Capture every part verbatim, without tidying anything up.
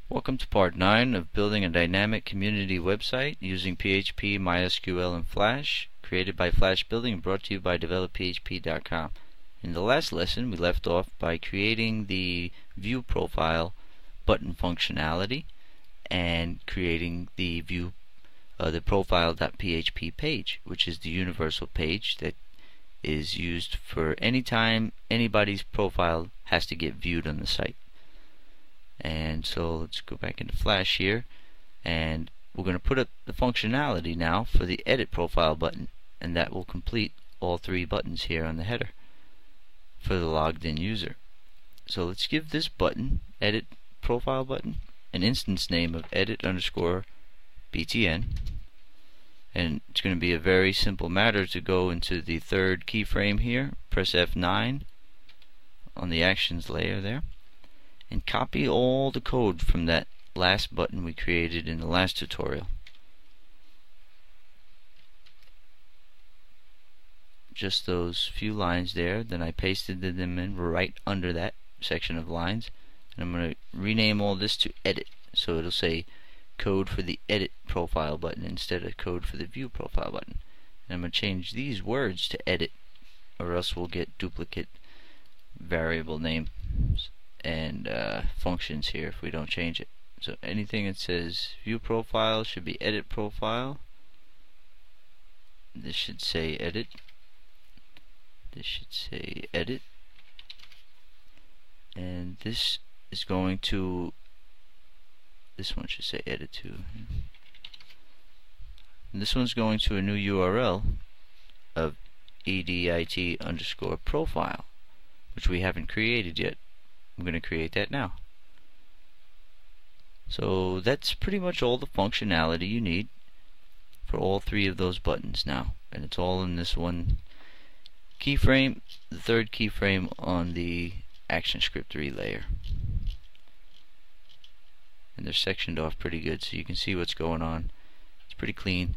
Welcome to part nine of building a dynamic community website using P H P, MySQL, and Flash, created by Flash Building and brought to you by develop P H P dot com. In the last lesson we left off by creating the view profile button functionality and creating the view uh, the profile.php page, which is the universal page that is used for any time anybody's profile has to get viewed on the site. And so let's go back into Flash here, and we're going to put up the functionality now for the edit profile button, and that will complete all three buttons here on the header for the logged in user. So let's give this button, edit profile button, an instance name of edit underscore btn, and it's going to be a very simple matter to go into the third keyframe here, press F nine on the actions layer there, and copy all the code from that last button we created in the last tutorial. Just those few lines there, then I pasted them in right under that section of lines, and I'm going to rename all this to edit, so it'll say code for the edit profile button instead of code for the view profile button. And I'm going to change these words to edit, or else we'll get duplicate variable names and uh, functions here if we don't change it. So anything that says view profile should be edit profile. This should say edit. This should say edit. And this is going to, this one should say edit too. And this one's going to a new U R L of edit underscore profile, which we haven't created yet. I'm going to create that now. So that's pretty much all the functionality you need for all three of those buttons now, and it's all in this one keyframe, the third keyframe on the ActionScript three layer. And they're sectioned off pretty good, so you can see what's going on. It's pretty clean.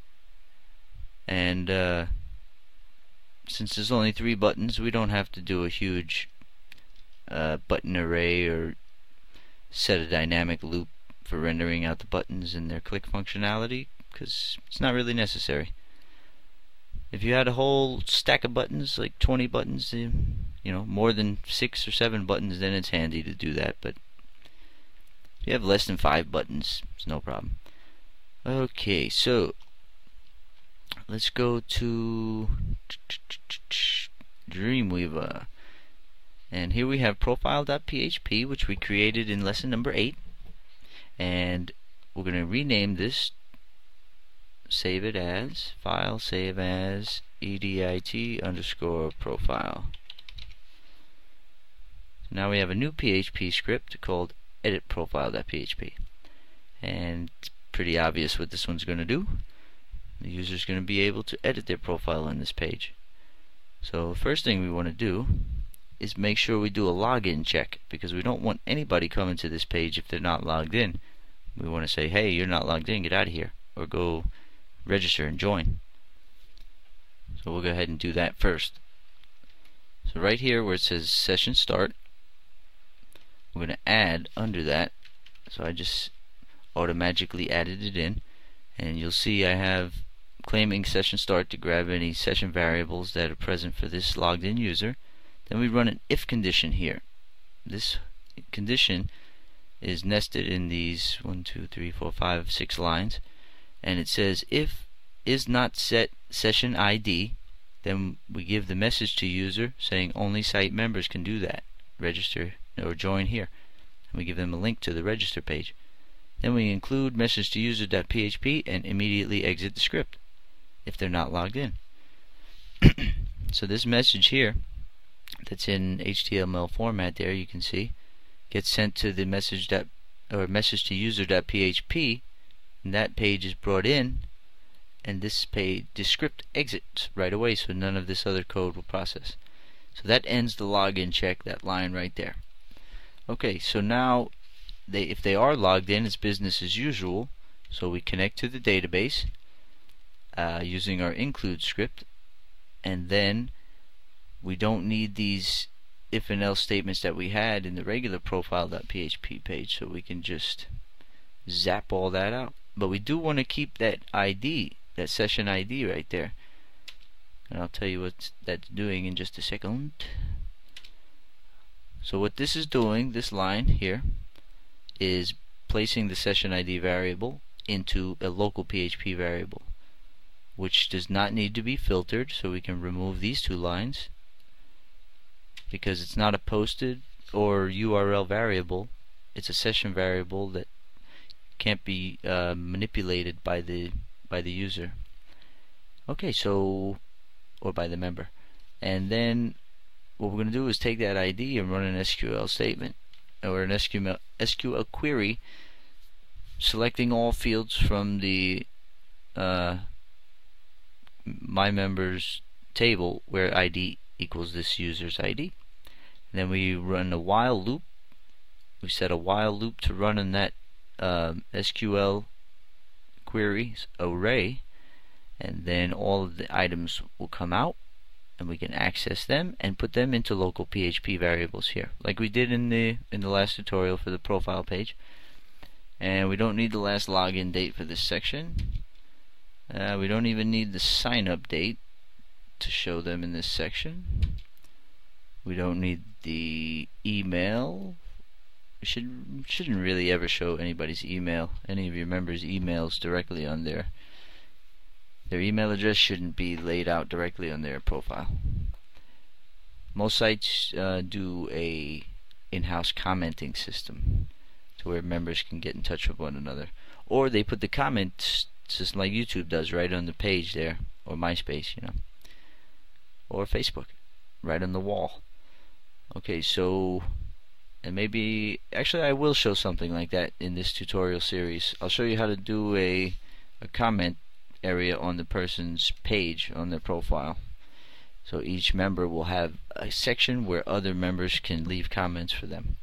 And uh, since there's only three buttons, we don't have to do a huge uh, button array or set a dynamic loop for rendering out the buttons and their click functionality, because it's not really necessary. If you had a whole stack of buttons, like twenty buttons, you know, more than six or seven buttons, then it's handy to do that. But if you have less than five buttons, it's no problem. Okay, so let's go to Dreamweaver. And here we have profile.php, which we created in lesson number eight. And we're going to rename this, save it as, file, save as, edit underscore profile. So now we have a new P H P script called edit profile.php. And it's pretty obvious what this one's going to do. The user's going to be able to edit their profile on this page. So the first thing we want to do is make sure we do a login check, because we don't want anybody coming to this page if they're not logged in. We want to say, hey, you're not logged in, get out of here, or go register and join. So we'll go ahead and do that first. So right here where it says session start, we're going to add under that, so I just automatically added it in, and you'll see I have claiming session start to grab any session variables that are present for this logged in user. Then we run an if condition here. This condition is nested in these one, two, three, four, five, six lines, and it says if is not set session I D, then we give the message to user saying only site members can do that. Register or join here. And we give them a link to the register page. Then we include message to user.php and immediately exit the script if they're not logged in. So this message here that's in H T M L format there, you can see, gets sent to the message dot, or message to user.php, and that page is brought in, and this page, the script exits right away, so none of this other code will process. So that ends the login check, that line right there. Okay, so now they, if they are logged in, it's business as usual. So we connect to the database uh, using our include script, and then we don't need these if and else statements that we had in the regular profile.php page, so we can just zap all that out. But we do want to keep that I D, that session I D right there, and I'll tell you what that's doing in just a second. So what this is doing, this line here, is placing the session I D variable into a local P H P variable, which does not need to be filtered, so we can remove these two lines because it's not a posted or U R L variable. It's a session variable that can't be uh, manipulated by the by the user. Okay, so or by the member. And then what we're going to do is take that I D and run an S Q L statement or an S Q L, S Q L query, selecting all fields from the uh, my members table where I D equals this user's I D. And then we run a while loop. We set a while loop to run in that uh, S Q L queries array, and then all of the items will come out, and we can access them and put them into local P H P variables here, like we did in the in the last tutorial for the profile page. And we don't need the last login date for this section. Uh, we don't even need the sign up date to show them in this section. We don't need the email. We should shouldn't really ever show anybody's email, any of your members' emails directly on there. Their email address shouldn't be laid out directly on their profile. Most sites uh, do a in-house commenting system to where members can get in touch with one another, or they put the comments just like YouTube does right on the page there, or MySpace, you know, or Facebook, right on the wall. Okay, so and maybe actually I will show something like that in this tutorial series. I'll show you how to do a a comment area on the person's page on their profile. So each member will have a section where other members can leave comments for them.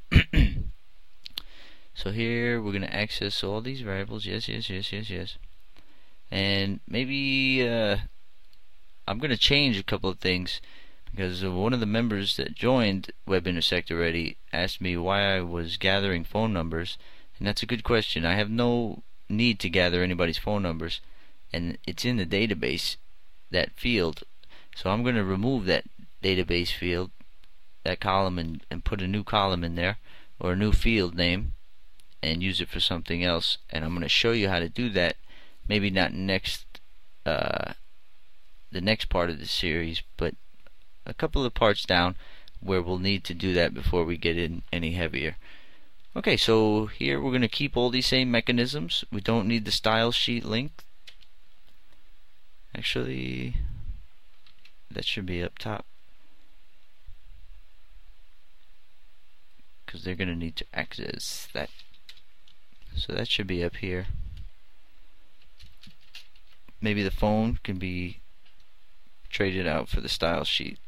So here we're going to access all these variables. Yes, yes, yes, yes, yes. And maybe uh, I'm going to change a couple of things, because one of the members that joined Web Intersect already asked me why I was gathering phone numbers, and that's a good question. I have no need to gather anybody's phone numbers, and it's in the database, that field. So I'm going to remove that database field, that column, and, and put a new column in there, or a new field name, and use it for something else. And I'm going to show you how to do that, maybe not next uh, the next part of the series, but a couple of parts down where we'll need to do that before we get in any heavier. Okay, so here we're going to keep all these same mechanisms. We don't need the style sheet link. Actually, that should be up top, because they're going to need to access that. So that should be up here. Maybe the phone can be traded out for the style sheet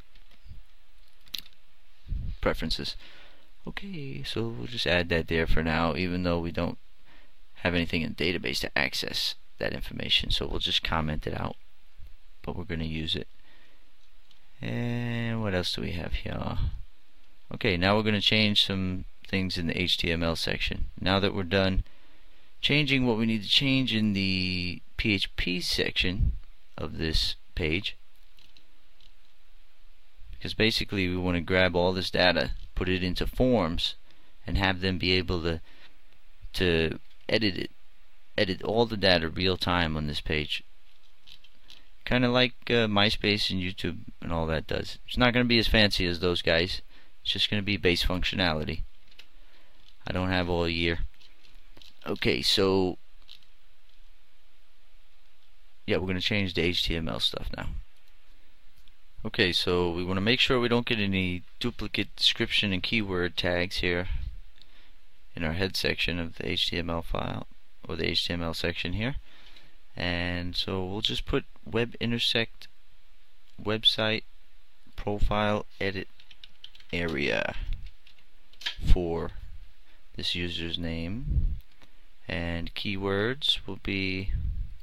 preferences. Okay, so we'll just add that there for now, even though we don't have anything in the database to access that information. So we'll just comment it out, but we're going to use it. And what else do we have here? Okay, now we're going to change some things in the H T M L section. Now that we're done changing what we need to change in the P H P section of this page, because basically we want to grab all this data, put it into forms, and have them be able to to edit it, edit all the data real time on this page. Kind of like uh, MySpace and YouTube and all that does. It's not going to be as fancy as those guys. It's just going to be base functionality. I don't have all year. Okay, so yeah, we're going to change the H T M L stuff now. Okay, so we want to make sure we don't get any duplicate description and keyword tags here in our head section of the H T M L file, or the H T M L section here. And so we'll just put Web Intersect website profile edit area for this user's name, and keywords will be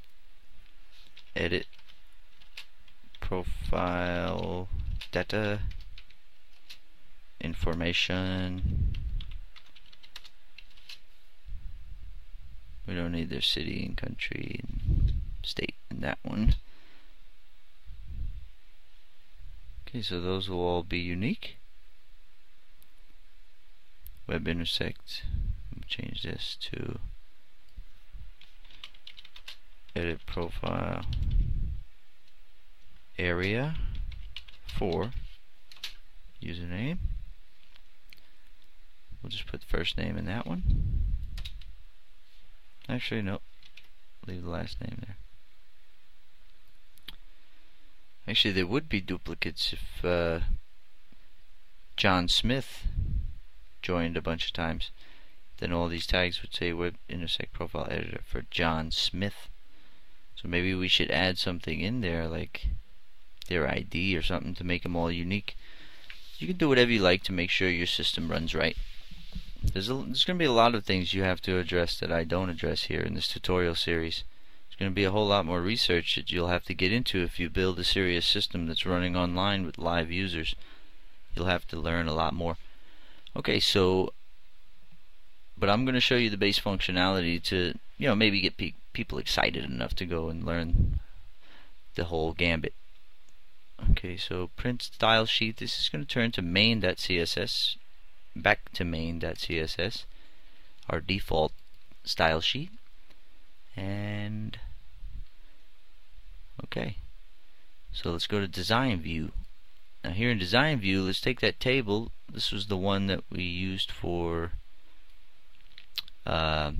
edit profile data information. We don't need their city and country and state in that one. Okay, so those will all be unique. Web intersect. Change this to edit profile area for username. We'll just put the first name in that one. Actually, nope. Leave the last name there. Actually, there would be duplicates if uh, John Smith joined a bunch of times. Then all these tags would say web intersect profile editor for John Smith. So maybe we should add something in there like their I D or something to make them all unique. You can do whatever you like to make sure your system runs right. There's, a, there's going to be a lot of things you have to address that I don't address here in this tutorial series. There's going to be a whole lot more research that you'll have to get into if you build a serious system that's running online with live users. You'll have to learn a lot more. Okay, so but I'm going to show you the base functionality to, you know, maybe get pe people excited enough to go and learn the whole gambit. Okay, so print style sheet. This is going to turn to main.css, back to main.css, our default style sheet. And okay, so let's go to design view. Now here in design view, let's take that table. This was the one that we used for uh,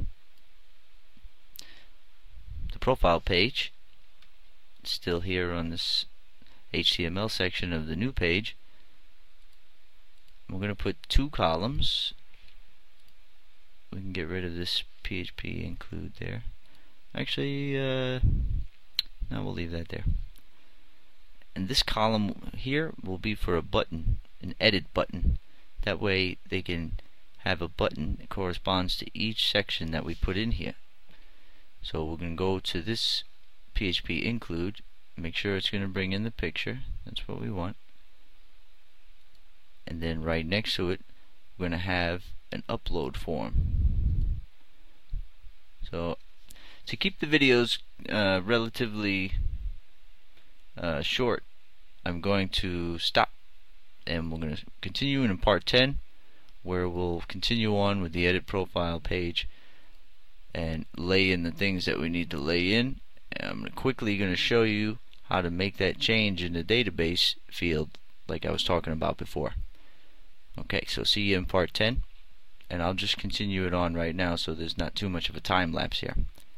the profile page. It's still here on this H T M L section of the new page. We're going to put two columns. We can get rid of this P H P include there. Actually, uh, no, we'll leave that there. And this column here will be for a button, an edit button. That way they can have a button that corresponds to each section that we put in here. So we're going to go to this P H P include, make sure it's going to bring in the picture. That's what we want. And then right next to it, we're going to have an upload form. So to keep the videos uh, relatively uh, short, I'm going to stop, and we're going to continue in part ten, where we'll continue on with the edit profile page and lay in the things that we need to lay in. And I'm quickly going to show you how to make that change in the database field like I was talking about before. Okay, so see you in part ten, and I'll just continue it on right now so there's not too much of a time lapse here.